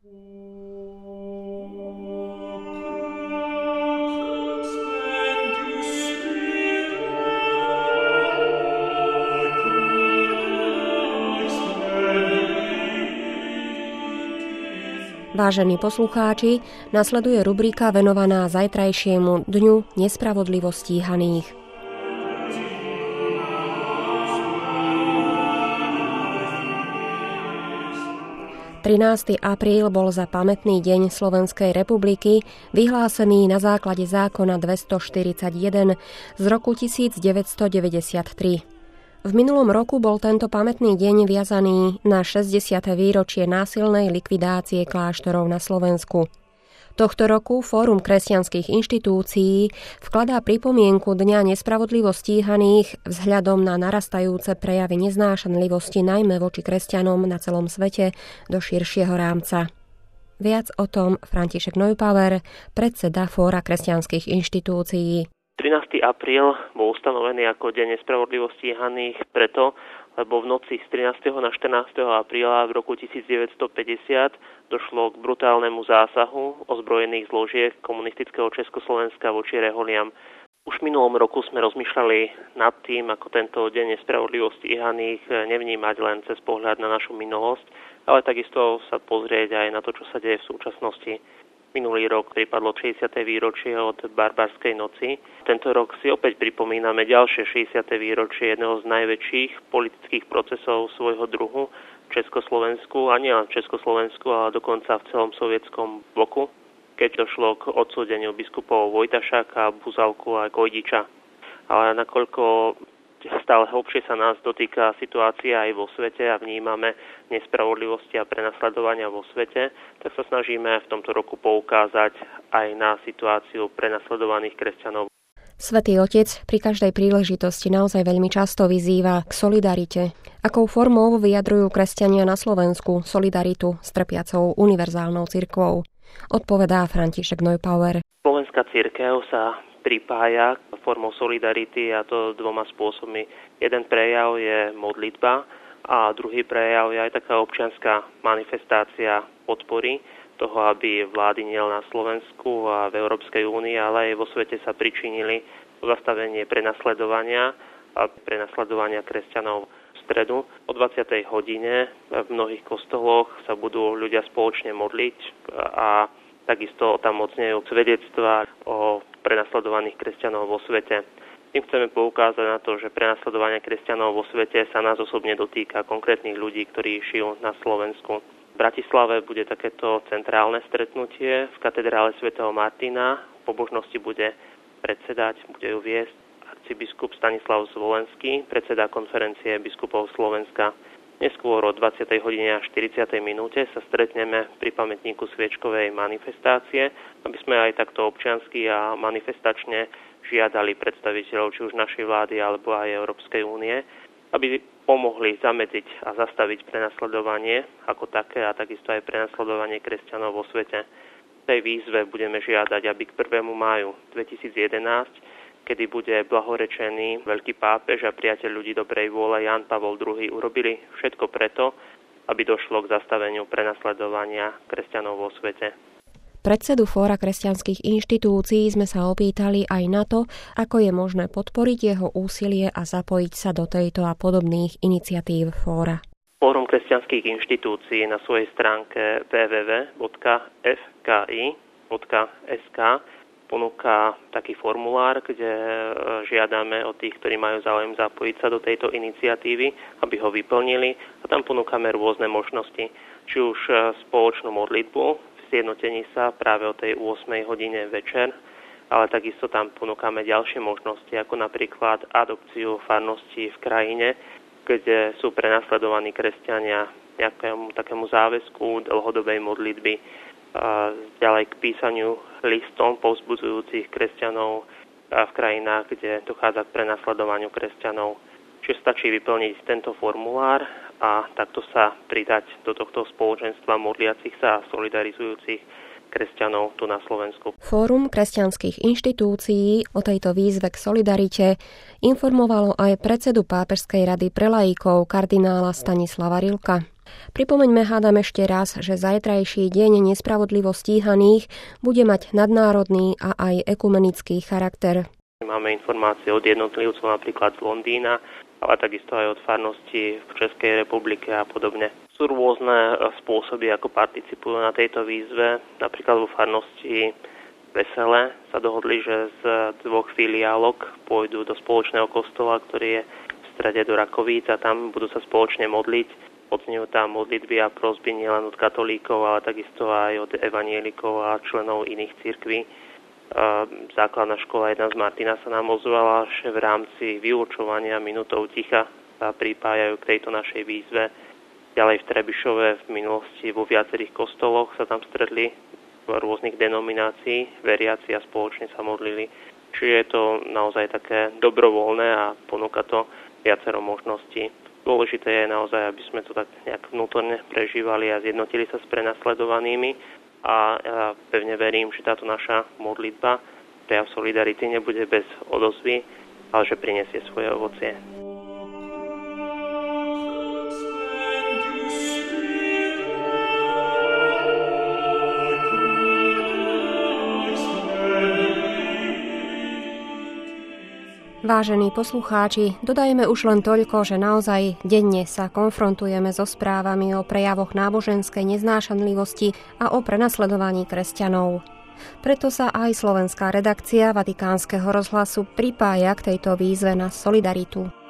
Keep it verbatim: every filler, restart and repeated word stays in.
Vážení poslucháči, nasleduje rubrika venovaná zajtrajšiemu dňu nespravodlivo stíhaných. trinásteho apríl bol za pamätný deň Slovenskej republiky vyhlásený na základe zákona dvestoštyridsaťjeden z roku tisícdeväťstodeväťdesiattri. V minulom roku bol tento pamätný deň viazaný na šesťdesiate výročie násilnej likvidácie kláštorov na Slovensku. Tohto roku Fórum kresťanských inštitúcií vkladá pripomienku Dňa nespravodlivo stíhaných vzhľadom na narastajúce prejavy neznášanlivosti najmä voči kresťanom na celom svete do širšieho rámca. Viac o tom František Neubauer, predseda Fóra kresťanských inštitúcií. trinásteho apríl bol ustanovený ako Deň nespravodlivo stíhaných preto, lebo v noci z trinásteho na štrnásteho apríla v roku devätnásťstopäťdesiat došlo k brutálnemu zásahu ozbrojených zložiek komunistického Československa voči reholiam. Už v minulom roku sme rozmýšľali nad tým, ako tento Deň nespravodlivo stíhaných nevnímať len cez pohľad na našu minulosť, ale takisto sa pozrieť aj na to, čo sa deje v súčasnosti. Minulý rok pripadlo šesťdesiate výročie od barbarskej noci. Tento rok si opäť pripomíname ďalšie šesťdesiate výročie jedného z najväčších politických procesov svojho druhu v Československu, a nie len v Československu, ale dokonca v celom sovietskom bloku, keď došlo k odsúdeniu biskupov Vojtašáka, Buzalku a Gojdiča. Ale nakoľko stále hlbšie sa nás dotýka situácia aj vo svete a vnímame nespravodlivosti a prenasledovania vo svete, tak sa snažíme v tomto roku poukázať aj na situáciu prenasledovaných kresťanov. Svätý Otec pri každej príležitosti naozaj veľmi často vyzýva k solidarite. Akou formou vyjadrujú kresťania na Slovensku solidaritu s trpiacou univerzálnou cirkvou? Odpovedá František Neubauer. Slovenská cirkev sa pripája formou solidarity, a to dvoma spôsobmi. Jeden prejav je modlitba a druhý prejav je aj taká občianská manifestácia podpory toho, aby vlády nielen na Slovensku a v Európskej únii, ale aj vo svete sa pričinili o zastavenie prenasledovania a prenasledovania kresťanov. V stredu o dvadsiatej hodine v mnohých kostoloch sa budú ľudia spoločne modliť a takisto tam odznejú svedectvá o prenasledovaných kresťanov vo svete. Tým chceme poukázať na to, že prenasledovanie kresťanov vo svete sa nás osobne dotýka konkrétnych ľudí, ktorí žijú na Slovensku. V Bratislave bude takéto centrálne stretnutie v katedrále svätého Martina. Pobožnosti bude predsedať, bude ju viesť arcibiskup Stanislav Zvolenský, predseda konferencie biskupov Slovenska. Neskôr o dvadsiatej hodine a štyridsiatej minúte sa stretneme pri pamätníku sviečkovej manifestácie, aby sme aj takto občiansky a manifestačne žiadali predstaviteľov či už našej vlády alebo aj Európskej únie, aby pomohli zamedziť a zastaviť prenasledovanie ako také a takisto aj prenasledovanie kresťanov vo svete. V tej výzve budeme žiadať, aby k prvému máju dvetisícjedenásť, kedy bude blahorečený veľký pápež a priateľ ľudí dobrej vôle Ján Pavol druhý, urobili všetko preto, aby došlo k zastaveniu prenasledovania kresťanov vo svete. Predsedu Fóra kresťanských inštitúcií sme sa opýtali aj na to, ako je možné podporiť jeho úsilie a zapojiť sa do tejto a podobných iniciatív Fóra. Fórum kresťanských inštitúcií na svojej stránke w w w bodka f k i bodka s k ponúka taký formulár, kde žiadame od tých, ktorí majú záujem zapojiť sa do tejto iniciatívy, aby ho vyplnili, a tam ponúkame rôzne možnosti. Či už spoločnú modlitbu v zjednotení sa práve o tej ôsmej hodine večer, ale takisto tam ponúkame ďalšie možnosti, ako napríklad adopciu farností v krajine, kde sú prenasledovaní kresťania, nejakému takému záväzku dlhodobej modlitby, a ďalej k písaniu listom povzbudzujúcich kresťanov v krajinách, kde dochádza k prenasledovaniu kresťanov. Čiže stačí vyplniť tento formulár a takto sa pridať do tohto spoločenstva modliacich sa a solidarizujúcich kresťanov tu na Slovensku. Fórum kresťanských inštitúcií o tejto výzve k solidarite informovalo aj predsedu Pápežskej rady pre laikov kardinála Stanislava Rilka. Pripomeňme hádam ešte raz, že zajtrajší deň nespravodlivo stíhaných bude mať nadnárodný a aj ekumenický charakter. Máme informácie od jednotlivcov napríklad z Londýna, ale takisto aj od farností v Českej republike a podobne. Sú rôzne spôsoby, ako participujú na tejto výzve. Napríklad vo farnosti Vesele sa dohodli, že z dvoch filiálok pôjdu do spoločného kostola, ktorý je v strede do Rakovíc a tam budú sa spoločne modliť. Odznejú tam modlitby a prosby nielen od katolíkov, ale takisto aj od evanielikov a členov iných cirkví. Základná škola jedna z Martina sa nám ozvala, že v rámci vyučovania minútov ticha sa pripájajú k tejto našej výzve. Ďalej v Trebišove v minulosti vo viacerých kostoloch sa tam stretli rôznych denominácií, veriaci a spoločne sa modlili. Čiže je to naozaj také dobrovoľné a ponúka to viacero možností. Dôležité je naozaj, aby sme to tak nejak vnútorne prežívali a zjednotili sa s prenasledovanými a ja pevne verím, že táto naša modlitba, prejav solidarity nebude bez odozvy, ale že prinesie svoje ovocie. Vážení poslucháči, dodajme už len toľko, že naozaj denne sa konfrontujeme so správami o prejavoch náboženskej neznášanlivosti a o prenasledovaní kresťanov. Preto sa aj slovenská redakcia Vatikánskeho rozhlasu pripája k tejto výzve na solidaritu.